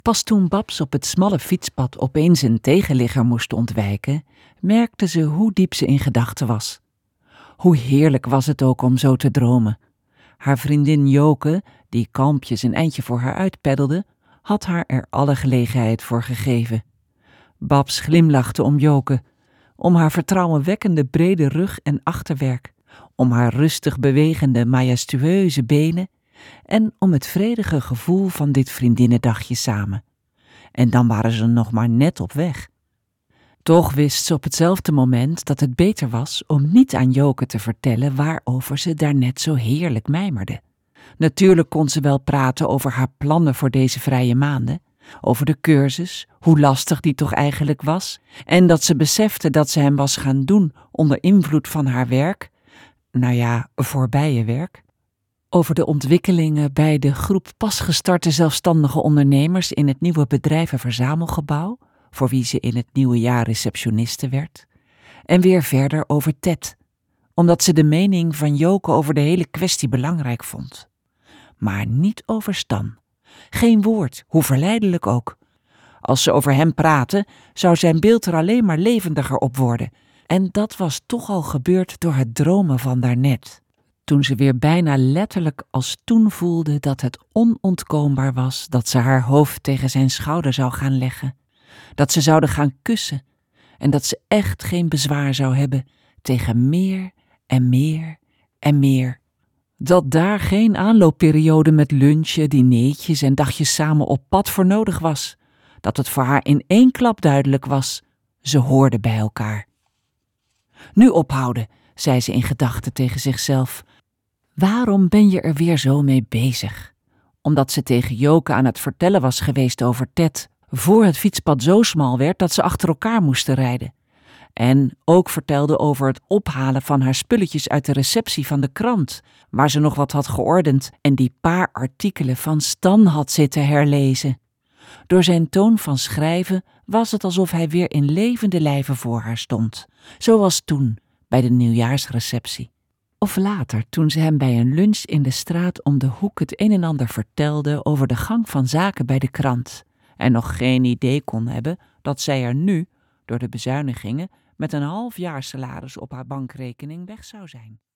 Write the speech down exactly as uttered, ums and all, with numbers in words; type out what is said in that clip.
Pas toen Babs op het smalle fietspad opeens een tegenligger moest ontwijken, merkte ze hoe diep ze in gedachten was. Hoe heerlijk was het ook om zo te dromen. Haar vriendin Joke, die kalmpjes een eindje voor haar uitpeddelde, had haar er alle gelegenheid voor gegeven. Babs glimlachte om Joke, om haar vertrouwenwekkende brede rug en achterwerk, om haar rustig bewegende majestueuze benen en om het vredige gevoel van dit vriendinnendagje samen. En dan waren ze nog maar net op weg. Toch wist ze op hetzelfde moment dat het beter was om niet aan Joke te vertellen waarover ze daarnet zo heerlijk mijmerde. Natuurlijk kon ze wel praten over haar plannen voor deze vrije maanden, over de cursus, hoe lastig die toch eigenlijk was, en dat ze besefte dat ze hem was gaan doen onder invloed van haar werk, nou ja, voorbijenwerk. Over de ontwikkelingen bij de groep pas gestarte zelfstandige ondernemers in het nieuwe bedrijvenverzamelgebouw, voor wie ze in het nieuwe jaar receptioniste werd. En weer verder over Ted, omdat ze de mening van Joke over de hele kwestie belangrijk vond. Maar niet over Stan. Geen woord, hoe verleidelijk ook. Als ze over hem praten, zou zijn beeld er alleen maar levendiger op worden. En dat was toch al gebeurd door het dromen van daarnet. Toen ze weer bijna letterlijk als toen voelde dat het onontkoombaar was dat ze haar hoofd tegen zijn schouder zou gaan leggen. Dat ze zouden gaan kussen en dat ze echt geen bezwaar zou hebben tegen meer en meer en meer. Dat daar geen aanloopperiode met lunchen, dineetjes en dagjes samen op pad voor nodig was. Dat het voor haar in één klap duidelijk was, ze hoorden bij elkaar. Nu ophouden, zei ze in gedachten tegen zichzelf. Waarom ben je er weer zo mee bezig? Omdat ze tegen Joke aan het vertellen was geweest over Ted, voor het fietspad zo smal werd dat ze achter elkaar moesten rijden. En ook vertelde over het ophalen van haar spulletjes uit de receptie van de krant, waar ze nog wat had geordend en die paar artikelen van Stan had zitten herlezen. Door zijn toon van schrijven was het alsof hij weer in levende lijven voor haar stond, zoals toen bij de nieuwjaarsreceptie. Of later, toen ze hem bij een lunch in de straat om de hoek het een en ander vertelde over de gang van zaken bij de krant, en nog geen idee kon hebben dat zij er nu, door de bezuinigingen, met een half jaar salaris op haar bankrekening weg zou zijn.